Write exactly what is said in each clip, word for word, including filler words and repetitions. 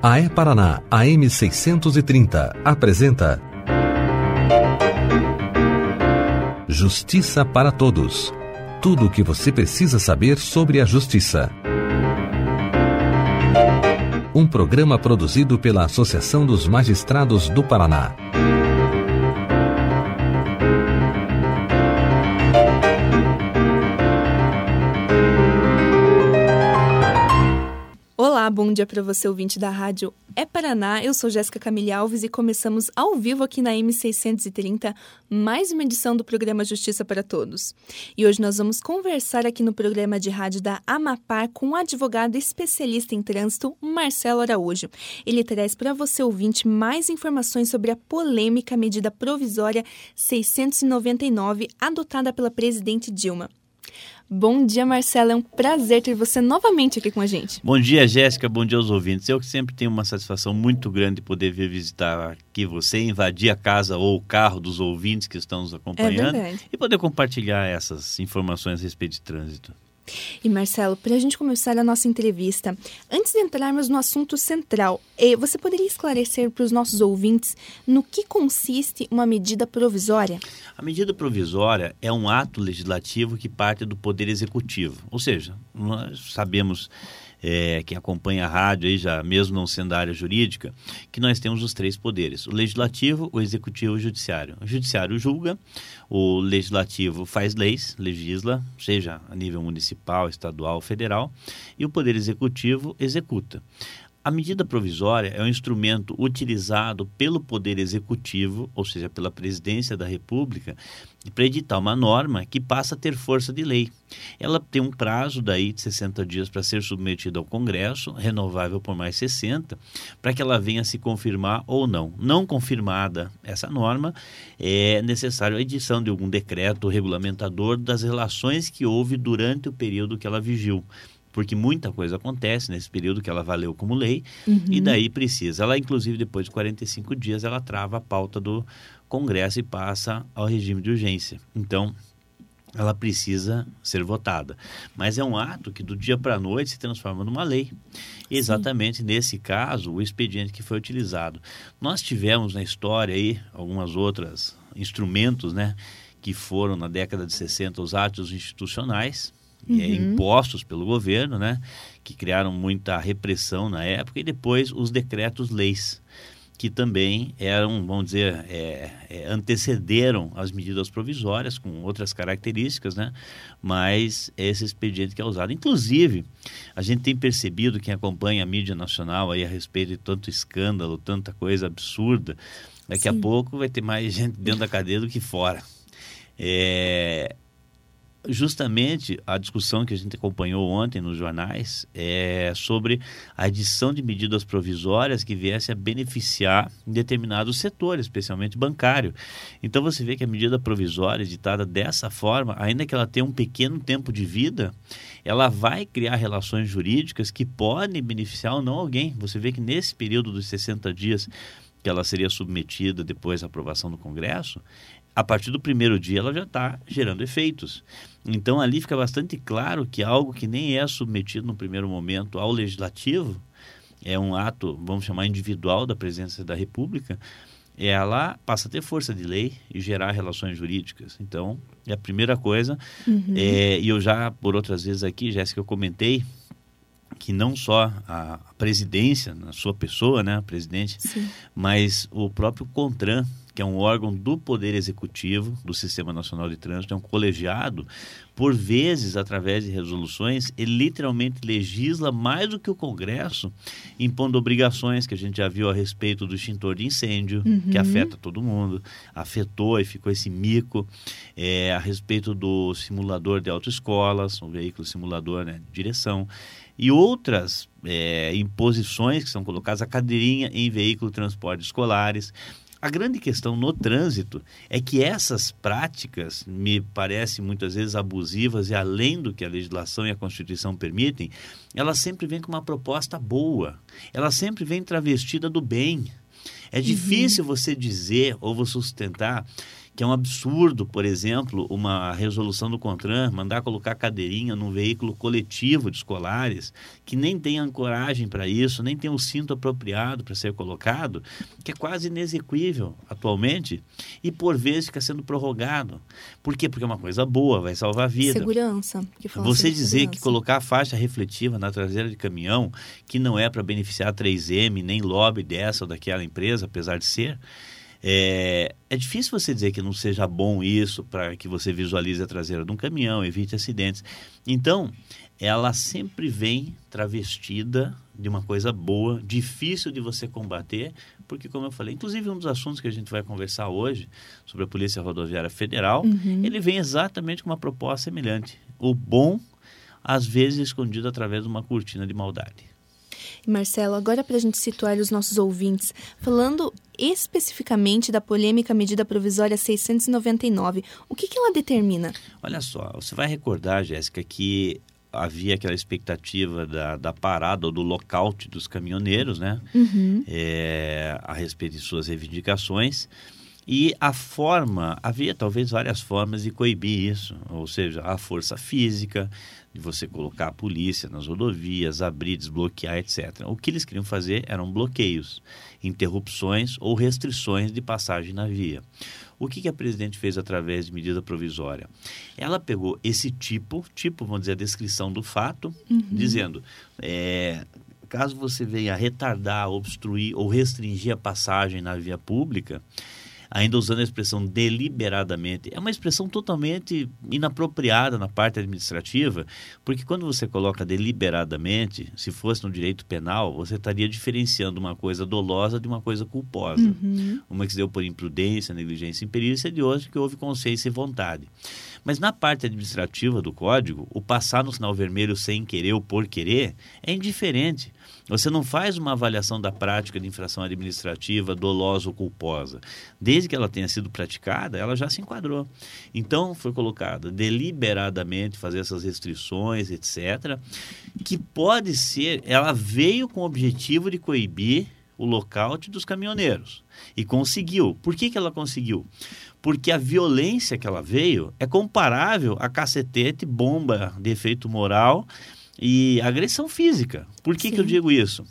A E-Paraná, A M seiscentos e trinta, apresenta Justiça para Todos. Tudo o que você precisa saber sobre a justiça. Um programa produzido pela Associação dos Magistrados do Paraná. Olá, bom dia para você, ouvinte da rádio E-Paraná. Eu sou Jéssica Camille Alves e começamos ao vivo aqui na M seiscentos e trinta, mais uma edição do programa Justiça para Todos. E hoje nós vamos conversar aqui no programa de rádio da Amapar com o advogado especialista em trânsito, Marcelo Araújo. Ele traz para você, ouvinte, mais informações sobre a polêmica medida provisória seiscentos e noventa e nove adotada pela presidente Dilma. Bom dia, Marcelo. É um prazer ter você novamente aqui com a gente. Bom dia, Jéssica. Bom dia aos ouvintes. Eu que sempre tenho uma satisfação muito grande de poder vir visitar aqui você, invadir a casa ou o carro dos ouvintes que estão nos acompanhando é e poder compartilhar essas informações a respeito de trânsito. E Marcelo, para a gente começar a nossa entrevista, antes de entrarmos no assunto central, você poderia esclarecer para os nossos ouvintes no que consiste uma medida provisória? A medida provisória é um ato legislativo que parte do Poder Executivo, ou seja, nós sabemos... É, quem acompanha a rádio, aí já, mesmo não sendo da área jurídica, que nós temos os três poderes, o legislativo, o executivo e o judiciário. O judiciário julga, o legislativo faz leis, legisla, seja a nível municipal, estadual, federal, e o poder executivo executa. A medida provisória é um instrumento utilizado pelo Poder Executivo, ou seja, pela Presidência da República, para editar uma norma que passa a ter força de lei. Ela tem um prazo daí de sessenta dias para ser submetida ao Congresso, renovável por mais sessenta, para que ela venha a se confirmar ou não. Não confirmada essa norma, é necessário a edição de algum decreto regulamentador das relações que houve durante o período que ela vigiu. Porque muita coisa acontece nesse período que ela valeu como lei, uhum. E daí precisa. Ela, inclusive, depois de quarenta e cinco dias, ela trava a pauta do Congresso e passa ao regime de urgência. Então, ela precisa ser votada. Mas é um ato que do dia para a noite se transforma numa lei. Exatamente Sim. Nesse caso, o expediente que foi utilizado. Nós tivemos na história aí algumas outras instrumentos, né, que foram na década de sessenta os atos institucionais, Uhum. É, impostos pelo governo, né, que criaram muita repressão na época, e depois os decretos-leis, que também eram, vamos dizer, é, é, antecederam as medidas provisórias com outras características, né, mas esse expediente que é usado. Inclusive, a gente tem percebido, quem acompanha a mídia nacional aí a respeito de tanto escândalo, tanta coisa absurda, daqui Sim. a pouco vai ter mais gente dentro da cadeia do que fora. É... Justamente a discussão que a gente acompanhou ontem nos jornais é sobre a edição de medidas provisórias que viesse a beneficiar determinados setores, especialmente bancário. Então você vê que a medida provisória editada dessa forma, ainda que ela tenha um pequeno tempo de vida, ela vai criar relações jurídicas que podem beneficiar ou não alguém. Você vê que nesse período dos sessenta dias que ela seria submetida depois da aprovação do Congresso, a partir do primeiro dia ela já está gerando efeitos. Então ali fica bastante claro que algo que nem é submetido no primeiro momento ao legislativo, é um ato, vamos chamar individual da presidência da República, ela passa a ter força de lei e gerar relações jurídicas. Então, é a primeira coisa. Uhum. É, e eu já, por outras vezes aqui, Jéssica, eu comentei que não só a presidência, na sua pessoa, né, a presidente, Sim. mas o próprio CONTRAN, que é um órgão do Poder Executivo, do Sistema Nacional de Trânsito, é um colegiado, por vezes, através de resoluções, ele literalmente legisla mais do que o Congresso, impondo obrigações que a gente já viu a respeito do extintor de incêndio, uhum. que afeta todo mundo, afetou e ficou esse mico, é, a respeito do simulador de autoescolas, um veículo simulador, né, de direção, e outras é, imposições que são colocadas, a cadeirinha em veículo de transporte escolares. A grande questão no trânsito é que essas práticas me parecem muitas vezes abusivas e além do que a legislação e a Constituição permitem, elas sempre vêm com uma proposta boa, ela sempre vem travestida do bem. É difícil uhum. você dizer ou você sustentar que é um absurdo, por exemplo, uma resolução do CONTRAN mandar colocar cadeirinha num veículo coletivo de escolares, que nem tem ancoragem para isso, nem tem o cinto apropriado para ser colocado, que é quase inexequível atualmente, e por vezes fica sendo prorrogado. Por quê? Porque é uma coisa boa, vai salvar a vida. Segurança. Que Você dizer segurança. Que colocar faixa refletiva na traseira de caminhão, que não é para beneficiar a três M, nem lobby dessa ou daquela empresa, apesar de ser, É, é difícil você dizer que não seja bom isso para que você visualize a traseira de um caminhão, evite acidentes. Então, ela sempre vem travestida de uma coisa boa, difícil de você combater, porque, como eu falei, inclusive um dos assuntos que a gente vai conversar hoje, sobre a Polícia Rodoviária Federal, uhum. ele vem exatamente com uma proposta semelhante. O bom, às vezes, escondido através de uma cortina de maldade. Marcelo, agora para a gente situar os nossos ouvintes, falando especificamente da polêmica medida provisória seiscentos e noventa e nove, o que, que ela determina? Olha só, você vai recordar, Jéssica, que havia aquela expectativa da, da parada ou do lockout dos caminhoneiros, né? Uhum. É, a respeito de suas reivindicações. E a forma, havia talvez várias formas de coibir isso, ou seja, a força física, de você colocar a polícia nas rodovias, abrir, desbloquear, etcétera. O que eles queriam fazer eram bloqueios, interrupções ou restrições de passagem na via. O que, que a presidente fez através de medida provisória? Ela pegou esse tipo, tipo, vamos dizer, a descrição do fato, uhum. dizendo, é, caso você venha retardar, obstruir ou restringir a passagem na via pública, ainda usando a expressão deliberadamente, é uma expressão totalmente inapropriada na parte administrativa, porque quando você coloca deliberadamente, se fosse no direito penal, você estaria diferenciando uma coisa dolosa de uma coisa culposa. Uhum. Uma que se deu por imprudência, negligência e imperícia, de outra que houve consciência e vontade. Mas na parte administrativa do Código, o passar no sinal vermelho sem querer ou por querer é indiferente. Você não faz uma avaliação da prática de infração administrativa dolosa ou culposa. Desde que ela tenha sido praticada, ela já se enquadrou. Então, foi colocada deliberadamente fazer essas restrições, etcétera, que pode ser, ela veio com o objetivo de coibir o lockout dos caminhoneiros. E conseguiu. Por que que ela conseguiu? Porque a violência que ela veio é comparável a cacetete, bomba de efeito moral e agressão física. Por que que eu digo isso?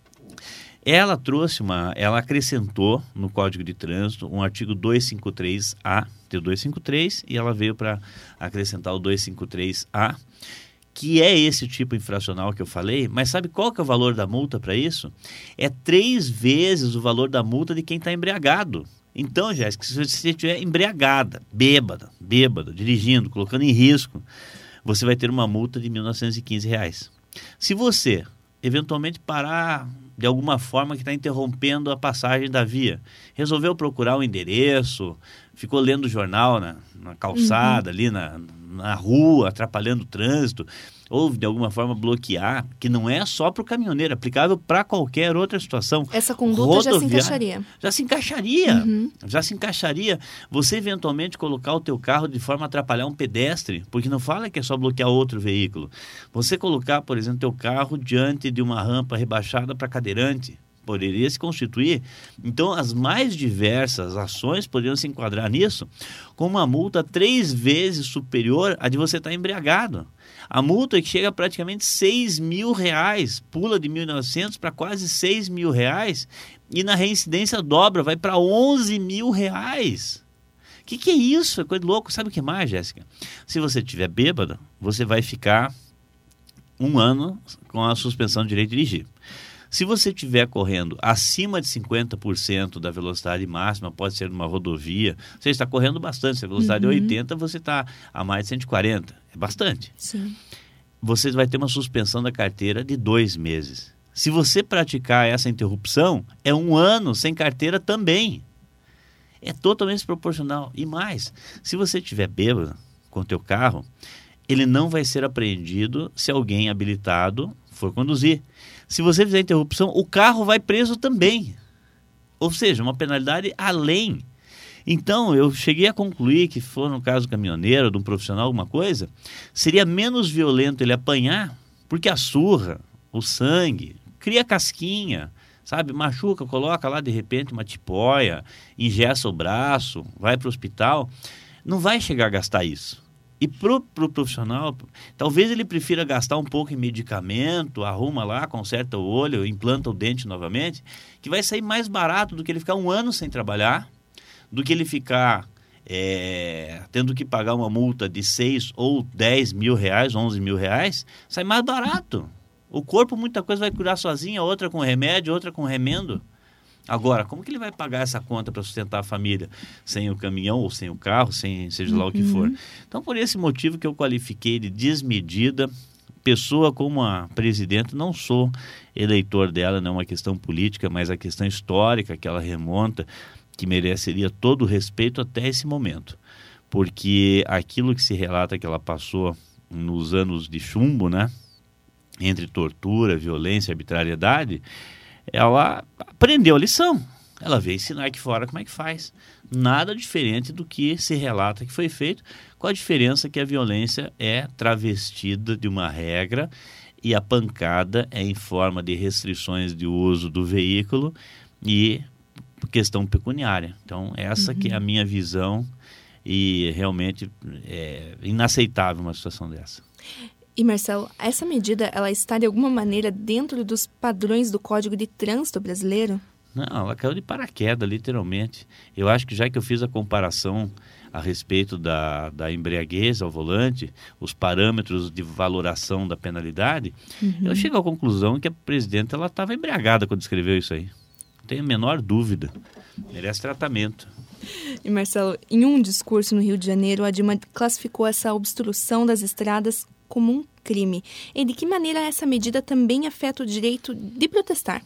Ela trouxe uma, ela acrescentou no Código de Trânsito um artigo duzentos e cinquenta e três A, tem o duzentos e cinquenta e três, e ela veio para acrescentar o duzentos e cinquenta e três A, que é esse tipo infracional que eu falei, mas sabe qual que é o valor da multa para isso? É três vezes o valor da multa de quem está embriagado. Então, Jéssica, se você estiver embriagada, bêbada, bêbada, dirigindo, colocando em risco, você vai ter uma multa de mil novecentos e quinze reais. Se você, eventualmente, parar de alguma forma que está interrompendo a passagem da via, resolveu procurar o endereço, ficou lendo o jornal na, na calçada, uhum. ali na, na rua, atrapalhando o trânsito, ou de alguma forma bloquear, que não é só para o caminhoneiro, é aplicável para qualquer outra situação. Essa conduta já se encaixaria. Já se encaixaria, uhum. já se encaixaria. Você eventualmente colocar o teu carro de forma a atrapalhar um pedestre, porque não fala que é só bloquear outro veículo. Você colocar, por exemplo, teu carro diante de uma rampa rebaixada para cadeirante, poderia se constituir. Então, as mais diversas ações poderiam se enquadrar nisso com uma multa três vezes superior à de você estar embriagado. A multa que chega a praticamente seis mil reais, pula de mil e novecentos para quase seis mil reais, e na reincidência dobra, vai para onze mil reais. O que, que é isso? É coisa louca. Sabe o que mais, Jéssica? Se você estiver bêbada, você vai ficar um ano com a suspensão de direito de dirigir. Se você estiver correndo acima de cinquenta por cento da velocidade máxima, pode ser numa rodovia, você está correndo bastante. Se a velocidade uhum. é oitenta, você está a mais de cento e quarenta. É bastante. Sim. Você vai ter uma suspensão da carteira de dois meses. Se você praticar essa interrupção, é um ano sem carteira também. É totalmente desproporcional. E mais, se você estiver bêbado com o teu carro, ele não vai ser apreendido se alguém habilitado for conduzir. Se você fizer interrupção, o carro vai preso também. Ou seja, uma penalidade além. Então, eu cheguei a concluir que, se for no caso do caminhoneiro, de um profissional, alguma coisa, seria menos violento ele apanhar, porque a surra, o sangue, cria casquinha, sabe? Machuca, coloca lá de repente uma tipóia, engessa o braço, vai para o hospital, não vai chegar a gastar isso. E para o pro profissional, talvez ele prefira gastar um pouco em medicamento, arruma lá, conserta o olho, implanta o dente novamente, que vai sair mais barato do que ele ficar um ano sem trabalhar, do que ele ficar é, tendo que pagar uma multa de seis ou dez mil reais, onze mil reais, sai mais barato. O corpo, muita coisa vai curar sozinha, outra com remédio, outra com remendo. Agora, como que ele vai pagar essa conta para sustentar a família? Sem o caminhão ou sem o carro, sem seja lá uhum. o que for. Então, por esse motivo que eu qualifiquei de desmedida, pessoa como a presidenta, não sou eleitor dela, não é uma questão política, mas a questão histórica que ela remonta, que mereceria todo o respeito até esse momento. Porque aquilo que se relata que ela passou nos anos de chumbo, né? Entre tortura, violência e arbitrariedade, ela aprendeu a lição. Ela veio ensinar aqui fora como é que faz. Nada diferente do que se relata que foi feito, com a diferença que a violência é travestida de uma regra e a pancada é em forma de restrições de uso do veículo e questão pecuniária. Então, essa uhum. que é a minha visão e realmente é inaceitável uma situação dessa. E, Marcelo, essa medida, ela está de alguma maneira dentro dos padrões do Código de Trânsito brasileiro? Não, ela caiu de paraquedas, literalmente. Eu acho que já que eu fiz a comparação a respeito da, da embriaguez ao volante, os parâmetros de valoração da penalidade, uhum. eu chego à conclusão que a presidenta ela estava embriagada quando escreveu isso aí. Não tenho a menor dúvida. Merece tratamento. E, Marcelo, em um discurso no Rio de Janeiro, a Dilma classificou essa obstrução das estradas como um crime. E de que maneira essa medida também afeta o direito de protestar?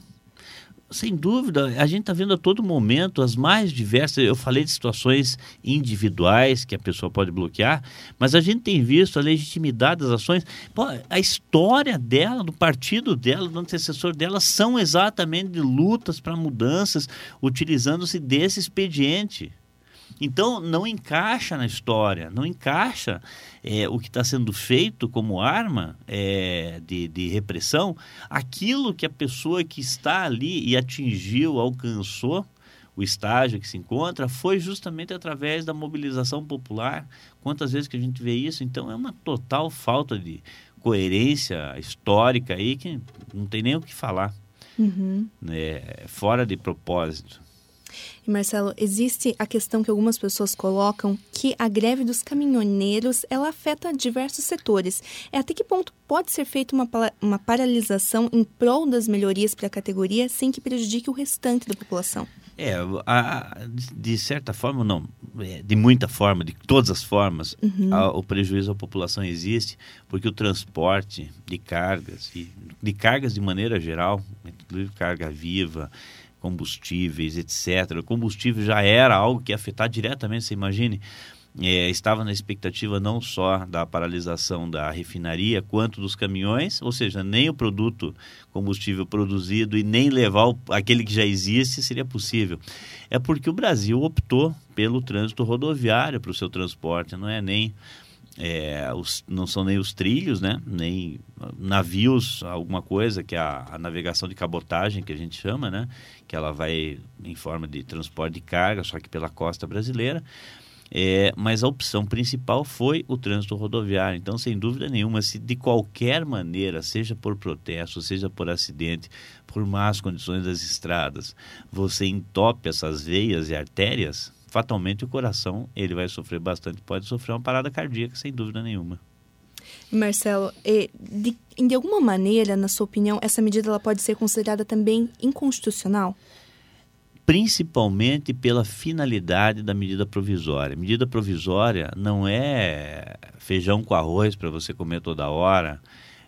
Sem dúvida, a gente está vendo a todo momento as mais diversas, eu falei de situações individuais que a pessoa pode bloquear, mas a gente tem visto a legitimidade das ações. Pô, a história dela, do partido dela, do antecessor dela, são exatamente de lutas para mudanças, utilizando-se desse expediente. Então, não encaixa na história, não encaixa é, o que está sendo feito como arma é, de, de repressão, aquilo que a pessoa que está ali e atingiu, alcançou o estágio que se encontra, foi justamente através da mobilização popular. Quantas vezes que a gente vê isso? Então, é uma total falta de coerência histórica aí que não tem nem o que falar, uhum. é, fora de propósito. E, Marcelo, existe a questão que algumas pessoas colocam que a greve dos caminhoneiros, ela afeta diversos setores. É até que ponto pode ser feita uma, uma paralisação em prol das melhorias para a categoria sem que prejudique o restante da população? É, a, a, de certa forma, não, de muita forma, de todas as formas, uhum. a, o prejuízo à população existe, porque o transporte de cargas, e, de cargas de maneira geral, inclusive carga viva, combustíveis, etcétera. O combustível já era algo que ia afetar diretamente, você imagine, é, estava na expectativa não só da paralisação da refinaria, quanto dos caminhões, ou seja, nem o produto combustível produzido e nem levar o, aquele que já existe seria possível. É porque o Brasil optou pelo trânsito rodoviário para o seu transporte, não é nem... É, os, não são nem os trilhos, né? Nem navios, alguma coisa que é a, a navegação de cabotagem que a gente chama, né? Que ela vai em forma de transporte de carga, só que pela costa brasileira. É, mas a opção principal foi o trânsito rodoviário. Então, sem dúvida nenhuma, se de qualquer maneira, seja por protesto, seja por acidente, por más condições das estradas, você entope essas veias e artérias, fatalmente o coração ele vai sofrer bastante, pode sofrer uma parada cardíaca, sem dúvida nenhuma. Marcelo, de, de alguma maneira, na sua opinião, essa medida ela pode ser considerada também inconstitucional? Principalmente pela finalidade da medida provisória. Medida provisória não é feijão com arroz para você comer toda hora,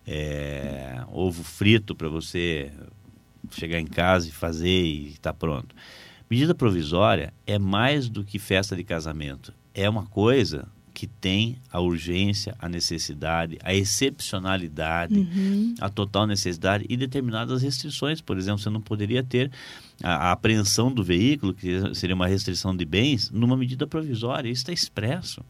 é, ovo frito para você chegar em casa e fazer e estar pronto. Medida provisória é mais do que festa de casamento. É uma coisa que tem a urgência, a necessidade, a excepcionalidade, uhum. a total necessidade e determinadas restrições. Por exemplo, você não poderia ter a, a apreensão do veículo, que seria uma restrição de bens, numa medida provisória. Isso está expresso.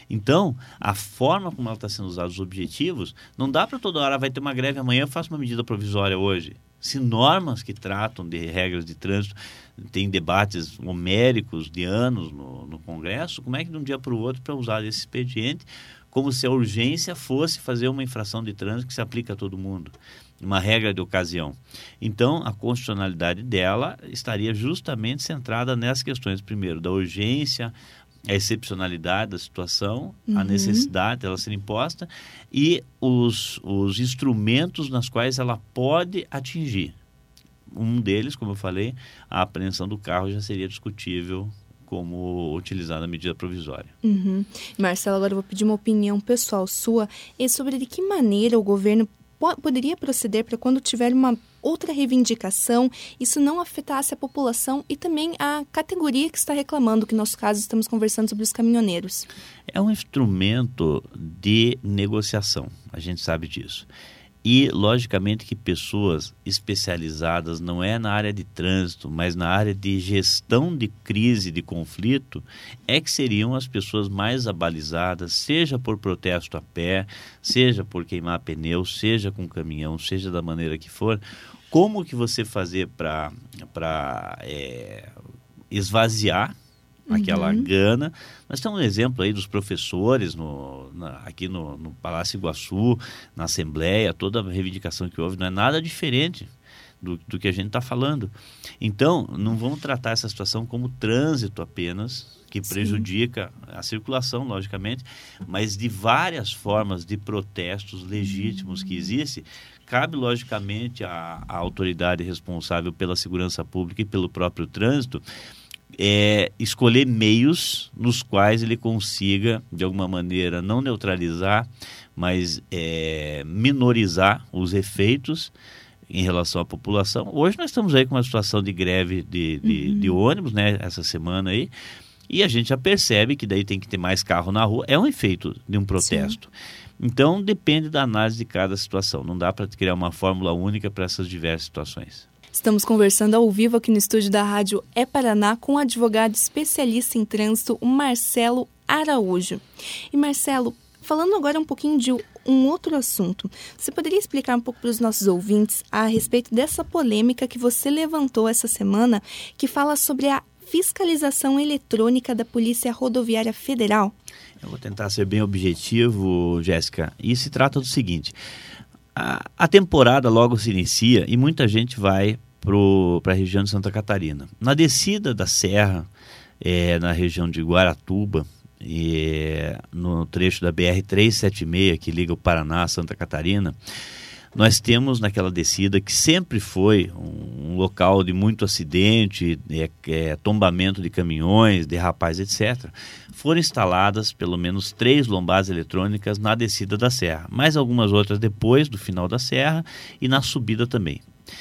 Então, a forma como ela está sendo usada, os objetivos, não dá para toda hora, vai ter uma greve amanhã, eu faço uma medida provisória hoje. Se normas que tratam de regras de trânsito, tem debates homéricos de anos no, no Congresso, como é que de um dia para o outro para usar esse expediente, como se a urgência fosse fazer uma infração de trânsito que se aplica a todo mundo, uma regra de ocasião. Então, a constitucionalidade dela estaria justamente centrada nessas questões, primeiro, da urgência, a excepcionalidade da situação, uhum. a necessidade dela ser imposta e os, os instrumentos nas quais ela pode atingir. Um deles, como eu falei, a apreensão do carro já seria discutível como utilizar a medida provisória. Uhum. Marcelo, agora eu vou pedir uma opinião pessoal sua e sobre de que maneira o governo po- poderia proceder para quando tiver uma outra reivindicação, isso não afetasse a população e também a categoria que está reclamando, que no nosso caso estamos conversando sobre os caminhoneiros. É um instrumento de negociação, a gente sabe disso. E, logicamente, que pessoas especializadas, não é na área de trânsito, mas na área de gestão de crise, de conflito, é que seriam as pessoas mais abalizadas, seja por protesto a pé, seja por queimar pneu, seja com caminhão, seja da maneira que for. Como que você fazer para para é, esvaziar aquela uhum. gana? Nós temos um exemplo aí dos professores no, na, aqui no, no Palácio Iguaçu, na Assembleia, toda a reivindicação que houve, não é nada diferente do, do que a gente está falando. Então, não vamos tratar essa situação como trânsito apenas, que Sim. prejudica a circulação, logicamente, mas de várias formas de protestos legítimos que existem. Cabe, logicamente, à, à autoridade responsável pela segurança pública e pelo próprio trânsito É, escolher meios nos quais ele consiga, de alguma maneira, não neutralizar, mas é, minorizar os efeitos em relação à população. Hoje nós estamos aí com uma situação de greve de, de, uhum. de ônibus, né, essa semana aí, e a gente já percebe que daí tem que ter mais carro na rua. É um efeito de um protesto. Sim. Então, depende da análise de cada situação. Não dá para criar uma fórmula única para essas diversas situações. Estamos conversando ao vivo aqui no estúdio da Rádio É Paraná com o advogado especialista em trânsito, Marcelo Araújo. E Marcelo, falando agora um pouquinho de um outro assunto, você poderia explicar um pouco para os nossos ouvintes a respeito dessa polêmica que você levantou essa semana, que fala sobre a fiscalização eletrônica da Polícia Rodoviária Federal? Eu vou tentar ser bem objetivo, Jéssica. E se trata do seguinte: a, a temporada logo se inicia e muita gente vai para a região de Santa Catarina. Na descida da serra, é, na região de Guaratuba, é, no trecho da B R trezentos e setenta e seis, que liga o Paraná a Santa Catarina, nós temos naquela descida, que sempre foi um, um local de muito acidente, é, é, tombamento de caminhões, derrapais, etcétera, foram instaladas pelo menos três lombadas eletrônicas na descida da serra, mais algumas outras depois do final da serra e na subida também.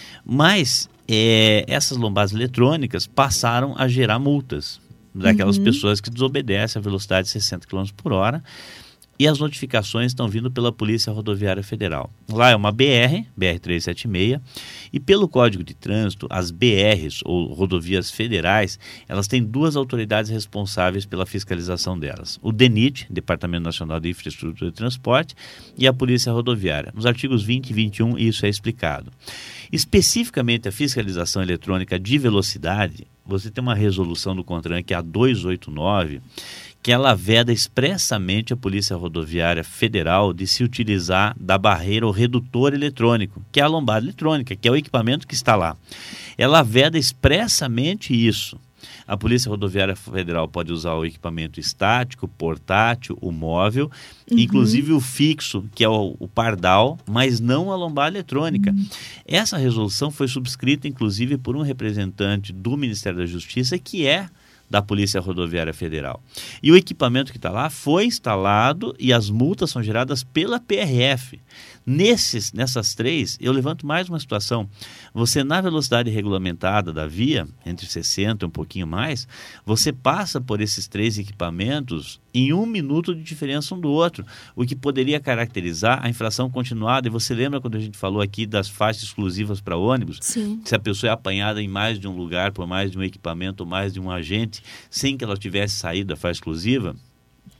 Mas é, essas lombadas eletrônicas passaram a gerar multas daquelas uhum. pessoas que desobedecem a velocidade de sessenta quilômetros por hora, e as notificações estão vindo pela Polícia Rodoviária Federal. Lá é uma B R, B R trezentos e setenta e seis, e pelo Código de Trânsito, as B Rs, ou rodovias federais, elas têm duas autoridades responsáveis pela fiscalização delas. O DENIT, Departamento Nacional de Infraestrutura e Transporte, e a Polícia Rodoviária. Nos artigos vinte e vinte e um, isso é explicado. Especificamente a fiscalização eletrônica de velocidade, você tem uma resolução do CONTRAN, que é a duzentos e oitenta e nove, que ela veda expressamente a Polícia Rodoviária Federal de se utilizar da barreira ou redutor eletrônico, que é a lombada eletrônica, que é o equipamento que está lá. Ela veda expressamente isso. A Polícia Rodoviária Federal pode usar o equipamento estático, portátil, o móvel, uhum. inclusive o fixo, que é o, o pardal, mas não a lombada eletrônica. Uhum. Essa resolução foi subscrita, inclusive, por um representante do Ministério da Justiça, que é da Polícia Rodoviária Federal. E o equipamento que está lá foi instalado e as multas são geradas pela P R F. Nesses, nessas três, eu levanto mais uma situação. Você, na velocidade regulamentada da via, entre sessenta e um pouquinho mais, você passa por esses três equipamentos em um minuto de diferença um do outro, o que poderia caracterizar a infração continuada. E você lembra quando a gente falou aqui das faixas exclusivas para ônibus? Sim. Se a pessoa é apanhada em mais de um lugar, por mais de um equipamento ou mais de um agente, sem que ela tivesse saído da faixa exclusiva,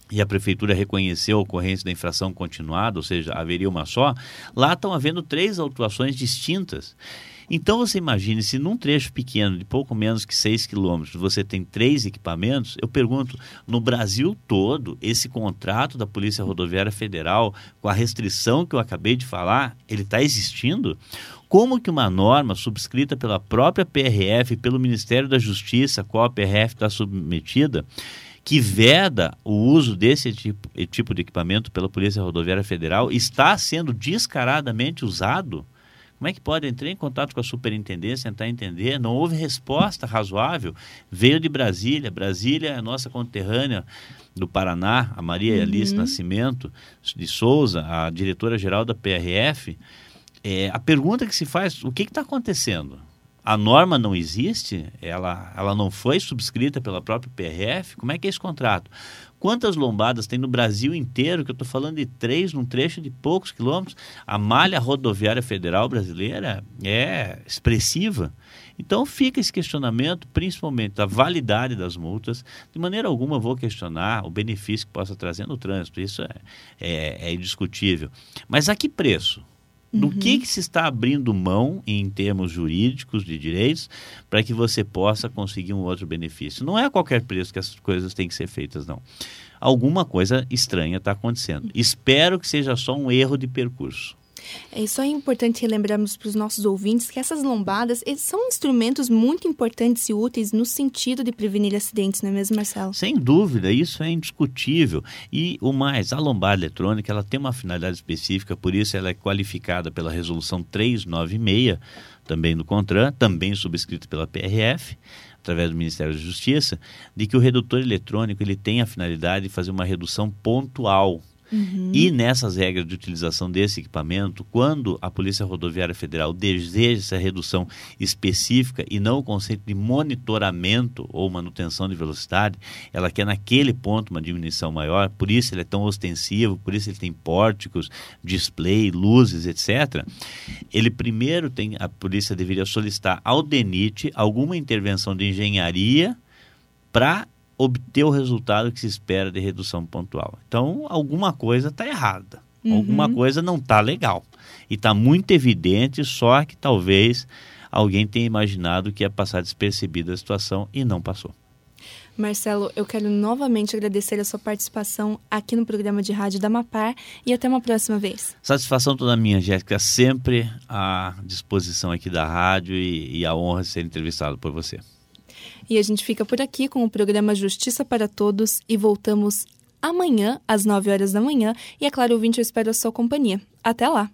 e a prefeitura reconheceu a ocorrência da infração continuada, ou seja, haveria uma só, lá estão havendo três autuações distintas. Então você imagine, se num trecho pequeno de pouco menos que seis quilômetros você tem três equipamentos, eu pergunto, no Brasil todo, esse contrato da Polícia Rodoviária Federal, com a restrição que eu acabei de falar, ele está existindo? Como que uma norma subscrita pela própria P R F e pelo Ministério da Justiça, a qual a P R F está submetida, que veda o uso desse tipo, tipo de equipamento pela Polícia Rodoviária Federal, está sendo descaradamente usado? Como é que pode? Entrar em contato com a superintendência, tentar entender, não houve resposta razoável, veio de Brasília, Brasília é a nossa conterrânea do Paraná, a Maria Alice uhum. Nascimento de Souza, a diretora-geral da P R F. É, a pergunta que se faz, o que está acontecendo? A norma não existe? Ela, ela não foi subscrita pela própria P R F? Como é que é esse contrato? Quantas lombadas tem no Brasil inteiro, que eu estou falando de três, num trecho de poucos quilômetros? A malha rodoviária federal brasileira é expressiva. Então fica esse questionamento, principalmente da validade das multas. De maneira alguma vou questionar o benefício que possa trazer no trânsito, isso é, é, é indiscutível. Mas a que preço? Do uhum. que, que se está abrindo mão em termos jurídicos de direitos para que você possa conseguir um outro benefício? Não é a qualquer preço que as coisas têm que ser feitas, não. Alguma coisa estranha está acontecendo. Espero que seja só um erro de percurso. É isso é importante relembrarmos para os nossos ouvintes que essas lombadas eles são instrumentos muito importantes e úteis no sentido de prevenir acidentes, não é mesmo, Marcelo? Sem dúvida, isso é indiscutível. E o mais, a lombada eletrônica ela tem uma finalidade específica, por isso ela é qualificada pela Resolução trezentos e noventa e seis, também do CONTRAN, também subscrita pela P R F, através do Ministério da Justiça, de que o redutor eletrônico ele tem a finalidade de fazer uma redução pontual. Uhum. E nessas regras de utilização desse equipamento, quando a Polícia Rodoviária Federal deseja essa redução específica e não o conceito de monitoramento ou manutenção de velocidade, ela quer naquele ponto uma diminuição maior, por isso ele é tão ostensivo, por isso ele tem pórticos, display, luzes, etcétera. Ele primeiro tem, a polícia deveria solicitar ao DENIT alguma intervenção de engenharia para obter o resultado que se espera de redução pontual. Então, alguma coisa está errada. Uhum. Alguma coisa não está legal. E está muito evidente, só que talvez alguém tenha imaginado que ia passar despercebida a situação e não passou. Marcelo, eu quero novamente agradecer a sua participação aqui no programa de rádio da Mapar e até uma próxima vez. Satisfação toda minha, Jéssica, sempre à disposição aqui da rádio e, e a honra de ser entrevistado por você. E a gente fica por aqui com o programa Justiça para Todos e voltamos amanhã, às nove horas da manhã. E é claro, ouvinte, eu espero a sua companhia. Até lá!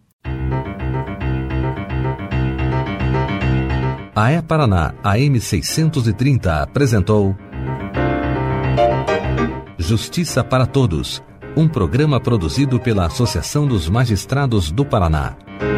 A E-Paraná, a M seiscentos e trinta, apresentou Justiça para Todos, um programa produzido pela Associação dos Magistrados do Paraná.